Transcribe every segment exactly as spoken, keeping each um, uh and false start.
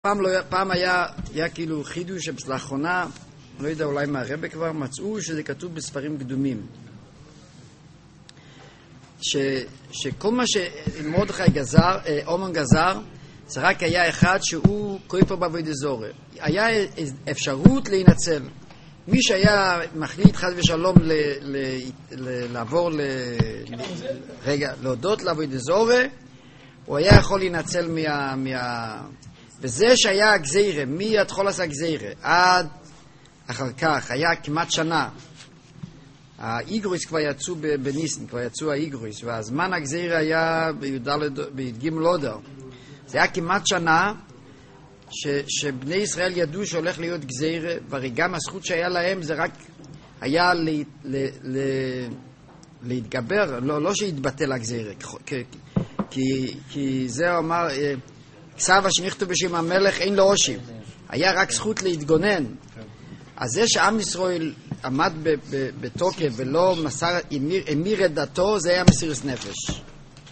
פעם, לא, פעם היה, היה כאילו חידוש לאחרונה, לא יודע, אולי מהרבא כבר, מצאו שזה כתוב בספרים קדומים. ש, שכל מה שמרדכי גזר, אומן גזר, זה רק היה אחד שהוא כופר בעבודת זרה. היה אפשרות להינצל. מי שהיה מחליט חס ושלום ל, ל, ל, לעבור ל... רגע, להודות לעבודת זרה, הוא היה יכול להינצל מה... מה וזה שהיה הגזירה, מי התחול עשה הגזירה, עד אחר כך, היה כמעט שנה. האיגרויס כבר יצאו בניסן, כבר יצאו האיגרויס, והזמן הגזירה היה בי"ג לודר. זה היה כמעט שנה ש, שבני ישראל ידעו שהולך להיות גזירה, והרי גם הזכות שהיה להם זה רק היה ל, ל, ל, להתגבר, לא, לא שהתבטל הגזירה, כי, כי, כי זה אמר... כסב שנכתוב בשם המלך אין לו עושים. היה רק זכות להתגונן. אז זה שעם ישראל עמד בתוקף ולא מסר, אמיר את דתו, זה היה מסירות נפש.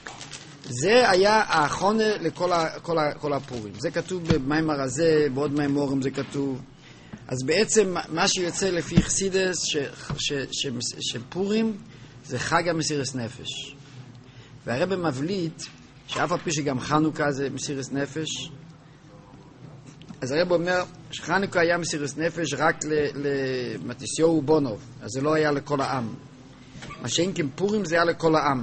זה היה האחרונה לכל ה, כל ה, כל הפורים. זה כתוב במאמר הזה, בעוד מאמרים זה כתוב. אז בעצם מה שיוצא לפי חסידס, ש, ש, ש, ש, שפורים זה חג המסירות נפש. והרבא מבליט שאף על פי שגם חנוכה זה מסירות נפש. אז הרב אומר שחנוכה היה מסירות נפש רק למתיסיהו ובונוב, אז זה לא היה לכל העם. מה שאין כפורים זה היה לכל העם.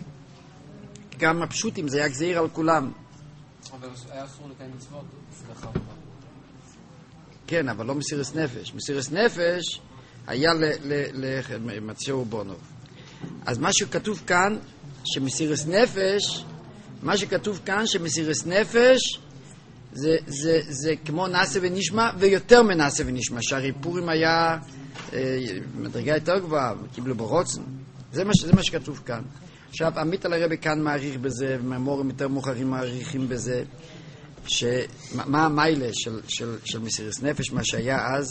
גם הפשוטים זה היה גזיר על כולם. אבל היה אסור לקיים מצוות לחנוכה. כן, אבל לא מסירות נפש. מסירות נפש היה למתיסיהו ובונוב. אז מה שכתוב כאן, שמסירות נפש, מה שכתוב כאן שמסירות נפש זה, זה, זה כמו נעשה ונשמע ויותר מנעשה ונשמע, שהרי פורים היה אה, מדרגה יותר גבוהה, קיבלו ברוצן. זה מה, זה מה שכתוב כאן. עכשיו, עמית על הרבי כאן מעריך בזה, ומאמורים יותר מאוחרים מעריכים בזה, שמה המיילה של, של, של מסירות נפש, מה שהיה אז.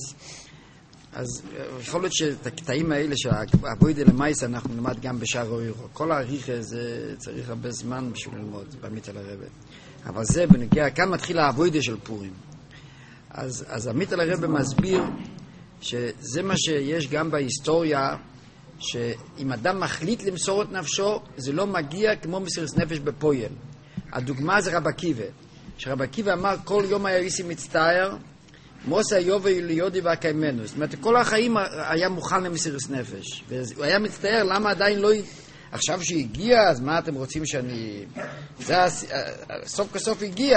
אז יכול להיות שאת הקטעים האלה של העבודה למעשה אנחנו נלמד גם בשער האוירו. כל העריכה זה צריך הרבה זמן בשביל ללמוד בעמית על הרבי. אבל זה בנגיע, כאן מתחיל העבודה של פורים. אז, אז עמית על הרבי מסביר שזה מה שיש גם בהיסטוריה, שאם אדם מחליט למסור את נפשו, זה לא מגיע כמו מסירות נפש בפועל. הדוגמה זה רב עקיבא. שרב עקיבא אמר כל יום היה איסי מצטער, מוסה יובי ליודי והקיימנו. זאת אומרת, כל החיים היה מוכן למסירות נפש. והוא היה מצטער למה עדיין לא... עכשיו שהגיע, אז מה אתם רוצים שאני... זה סוף כסוף הגיע.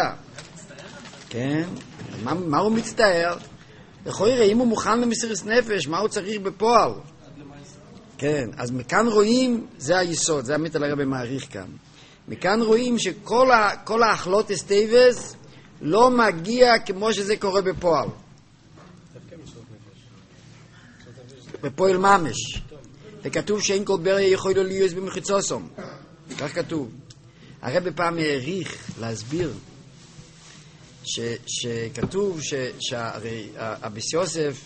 כן? מה, מה הוא מצטער? יכול לראה, אם הוא מוכן למסירות נפש, מה הוא צריך בפועל? כן, אז מכאן רואים, זה היסוד, זה עמית על הרבי מעריך כאן. מכאן רואים שכל ה, כל האכלות אסטייבס, לא מגיע כמו שזה קורה בפועל. בפועל ממש. וכתוב שאין כל בריה יכול להיות במחיצוסום. כך כתוב. הרב פעם העריך להסביר ש, שכתוב שהרי אביס יוסף,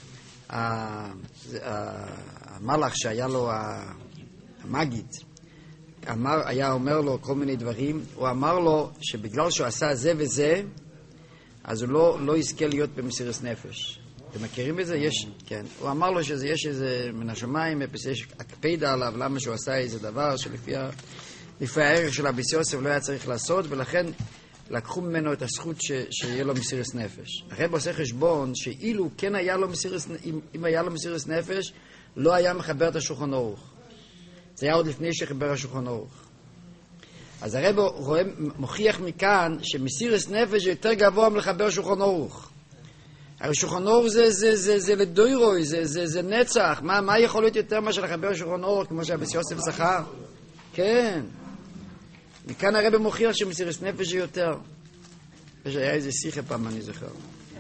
המלאך שהיה לו המגיד, אמר, היה אומר לו כל מיני דברים, הוא אמר לו שבגלל שהוא עשה זה וזה, אז הוא לא, לא יזכה להיות במסירות נפש. אתם מכירים את זה? יש, כן. הוא אמר לו שיש איזה מן השמיים, יש הקפדה עליו, למה שהוא עשה איזה דבר שלפי לפי הערך של אביס יוסף לא היה צריך לעשות, ולכן לקחו ממנו את הזכות ש, שיהיה לו מסירות נפש. הרב עושה חשבון שאילו כן היה לו מסירות, אם, אם היה לו מסירות נפש, לא היה מחבר את השולחן ערוך. זה היה עוד לפני שחיבר השולחן ערוך. אז הרב רואה, מוכיח מכאן שמסירות נפש זה יותר גבוה מלחבר שולחן ערוך. הרי שולחן ערוך זה, זה, זה, זה לדוירוי, זה, זה, זה נצח. מה, מה יכול להיות יותר מה שלחבר שולחן ערוך, כמו שאביס יוסף זכר? כן. מכאן הרב מוכיח שמסירות נפש זה יותר. היה איזה שיחה פעם, אני זוכר.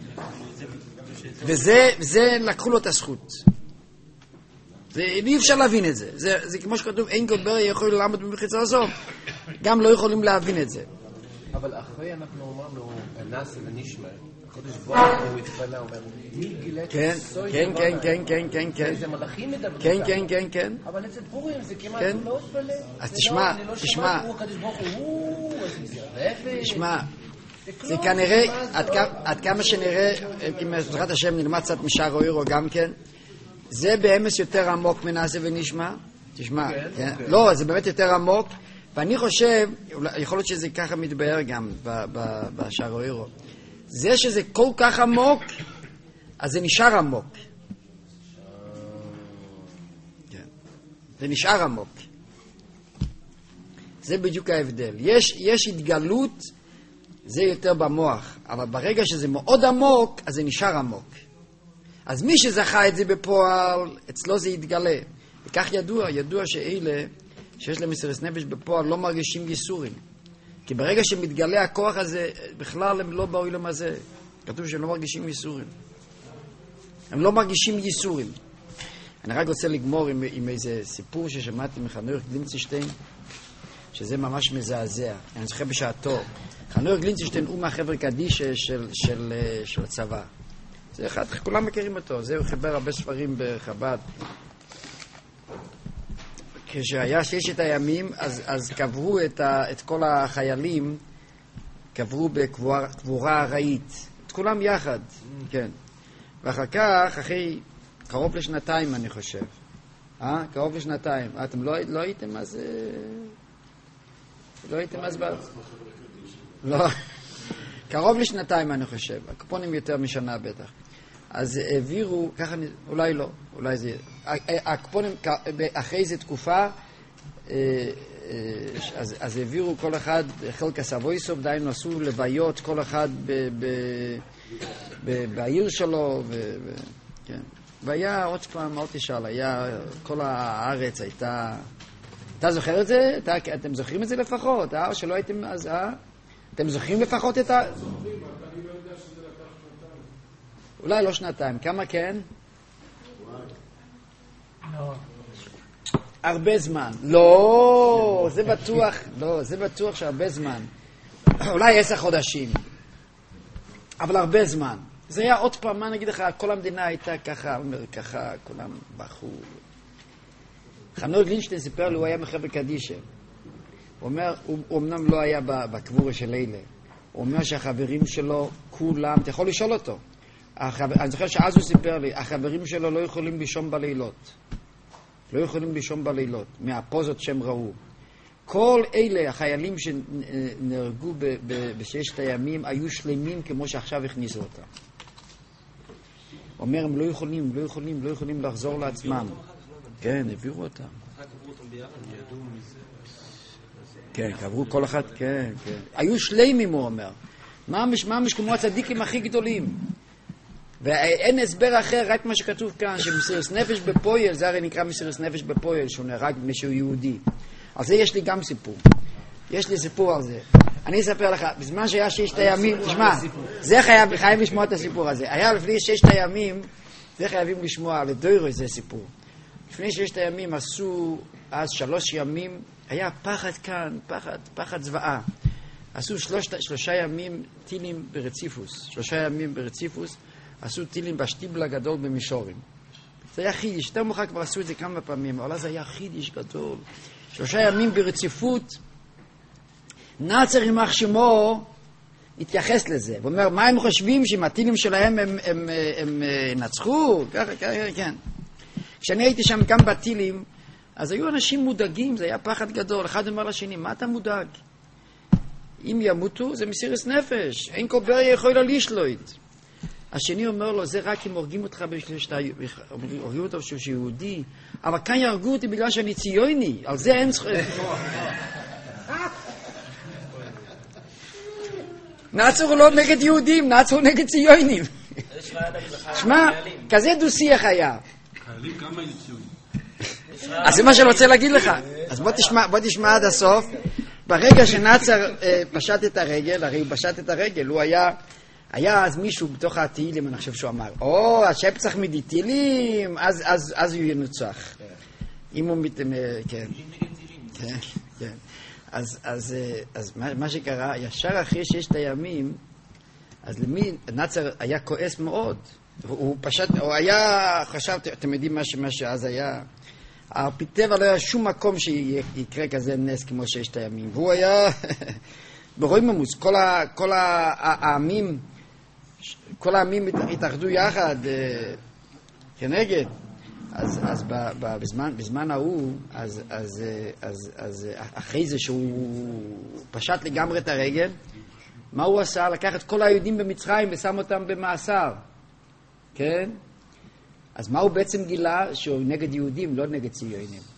וזה, זה לקחו לו את הזכות. זה, אי אפשר להבין את זה. זה, זה כמו שכתוב, אין כל בריה יכול לעמוד במחיצה הסוף. גם לא יכולים להבין את זה. אבל אחרי אנחנו אמרנו, נעשה ונשמע, חודש בוא, הוא התפלה, הוא אומר, מי גילת סוי? כן, כן, כן, כן, כן, כן. זה מלאכים מדברים. כן, כן, כן, כן. אבל אצל פורים זה כמעט לא התפלה. אז תשמע, תשמע. הוא הקדוש ברוך הוא, איזה מסירות נפש. תשמע, זה כנראה, עד כמה שנראה, אם בעזרת השם נלמד קצת משער אוירו גם כן, זה באמס יותר עמוק מנעשה ונשמע. תשמע, לא, זה באמת יותר עמוק, ואני חושב, יכול להיות שזה ככה מתבהר גם בשער אוירו. זה שזה כל כך עמוק, אז זה נשאר עמוק. זה נשאר עמוק. זה בדיוק ההבדל. יש, יש התגלות, זה יותר במוח, אבל ברגע שזה מאוד עמוק, אז זה נשאר עמוק. אז מי שזכה את זה בפועל, אצלו זה יתגלה. וכך ידוע, ידוע שאלה שיש להם מסירות נפש בפועל לא מרגישים ייסורים. כי ברגע שמתגלה הכוח הזה, בכלל הם לא בעולם הזה. כתוב שהם לא מרגישים ייסורים. הם לא מרגישים ייסורים. אני רק רוצה לגמור עם, עם איזה סיפור ששמעתי מחנוך גלינצשטיין, שזה ממש מזעזע. אני זוכר בשעתו. חנוך גלינצשטיין הוא מהחבר קדיש של, של, של, של הצבא. זה אחד, כולם מכירים אותו. זה הוא חיבר הרבה ספרים בחב"ד. כשהיה ששת הימים, אז, אז קברו את, ה, את כל החיילים, קברו בקבורה ארעית. את כולם יחד, כן. ואחר כך, אחרי קרוב לשנתיים, אני חושב. אה? קרוב לשנתיים. אתם לא, לא הייתם אז... לא הייתם אז... לא. קרוב לשנתיים, אני חושב. הקופונים יותר משנה בטח. אז העבירו, ככה, אולי לא, אולי זה... הקופונים, אחרי איזו תקופה, אז, אז העבירו כל אחד, חלק הסבויסוב, דיינו עשו לוויות, כל אחד ב, ב, ב, בעיר שלו, ו, ו, כן. והיה עוד פעם, עוד תשאל, היה, כל הארץ הייתה... אתה זוכר את זה? אתה, אתם זוכרים את זה לפחות, אה? או שלא הייתם אז, אה? אתם זוכרים לפחות את ה... זוכרים, אבל אני לא יודע שזה לקח שנתיים. אולי לא שנתיים, כמה כן? לא. הרבה זמן. לא, זה בטוח, לא, זה בטוח שהרבה זמן. אולי עשר חודשים. אבל הרבה זמן. זה היה עוד פעם, מה נגיד לך, כל המדינה הייתה ככה, ככה, כולם בחו. חנוך גלינשטיין סיפר לי, הוא היה מחבר קדישה. הוא אומר, הוא אמנם לא היה בקבורה של אלה. הוא אומר שהחברים שלו, כולם, אתה יכול לשאול אותו. החבר, אני זוכר שאז הוא סיפר לי, החברים שלו לא יכולים לישון בלילות. לא יכולים לישון בלילות, מהפוזות שהם ראו. כל אלה, החיילים שנהרגו ב- ב- בששת הימים, היו שלמים כמו שעכשיו הכניסו אותם. הוא אומר, הם לא יכולים, לא יכולים, לא יכולים לחזור לעצמם. כן, העבירו אותם. כן, קברו כל אחד, כן, כן. היו שלמים, הוא אומר. מה ממש כמו הצדיקים הכי גדולים. ואין הסבר אחר, רק מה שכתוב כאן, שמסירות נפש בפועל, זה הרי נקרא מסירות נפש בפועל, שהוא נהרג משהו יהודי. על זה יש לי גם סיפור. יש לי סיפור על זה. אני אספר לך, בזמן שהיה ששת הימים, תשמע, זה חייב, חייב לשמוע את הסיפור הזה. היה לפני ששת הימים, זה חייבים לשמוע, לדוירו זה סיפור. לפני ששת הימים עשו, אז שלוש ימים, היה פחד כאן, פחד, פחד זוועה. עשו שלוש, שלושה ימים טילים ברציפוס, שלושה ימים ברציפוס, עשו טילים בשטיבל הגדול במישורים. זה היה חידיש, יותר מאוחר כבר עשו את זה כמה פעמים, אבל אז היה חידיש גדול. שלושה ימים ברציפות, נאצר יימח שמו התייחס לזה. הוא אומר, מה הם חושבים שעם הטילים שלהם הם, הם, הם, הם נצחו? ככה, ככה, כן. כשאני הייתי שם גם בטילים, אז היו אנשים מודאגים, זה היה פחד גדול. אחד אומר לשני, מה אתה מודאג? אם ימותו, זה מסירות נפש. אין כל בריה יכול לה לשלוט. השני אומר לו, זה רק אם הורגים אותך בשביל שאתה, הורגים אותך בשביל שהוא יהודי, אבל כאן יהרגו אותי בגלל שאני ציוני, על זה אין זכות. נעצור לא נגד יהודים, נעצור נגד ציונים. שמע, כזה דו-שיח היה. חיילים כמה היו ציונים? אז זה מה שאני רוצה להגיד לך. אז בוא תשמע, בוא תשמע עד הסוף. ברגע שנאצר פשט את הרגל, הרי הוא פשט את הרגל, הוא היה... היה אז מישהו בתוך התהילים, אני חושב שהוא אמר, או, השפצח מדי תהילים, אז, אז, אז הוא ינוצח. אם הוא מת... כן. כן, כן. אז, אז, אז מה, מה שקרה, ישר אחרי ששת הימים, אז למי, נאצר היה כועס מאוד. הוא פשט, הוא היה, חשב, אתם יודעים מה, מה שאז היה, הרפיטבע לא היה שום מקום שיקרה כזה נס כמו ששת הימים. והוא היה... ברויממוס, כל, ה, כל ה, העמים, כל העמים התאחדו יחד אה, כנגד. אז, אז ב, ב, בזמן, בזמן ההוא, אז, אז, אז, אז אחרי זה שהוא פשט לגמרי את הרגל, מה הוא עשה? לקח את כל היהודים במצרים ושם אותם במאסר. כן? אז מה הוא בעצם גילה? שהוא נגד יהודים, לא נגד ציונים.